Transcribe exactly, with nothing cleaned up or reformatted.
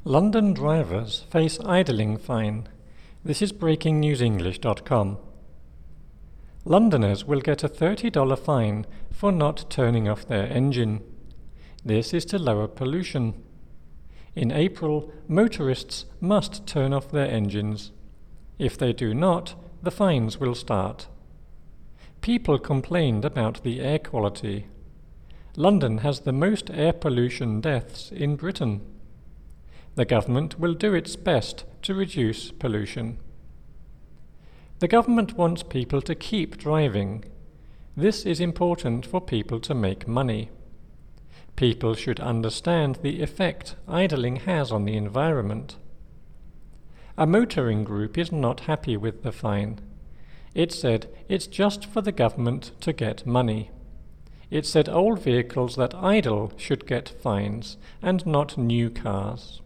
London drivers face idling fine. This is breaking news english dot com. Londoners will get a thirty dollars fine for not turning off their engine. This is to lower pollution. In April, motorists must turn off their engines. If they do not, the fines will start. People complained about the air quality. London has the most air pollution deaths in Britain. The government will do its best to reduce pollution. The government wants people to keep driving. This is important for people to make money. People should understand the effect idling has on the environment. A motoring group is not happy with the fine. It said it's just for the government to get money. It said old vehicles that idle should get fines and not new cars.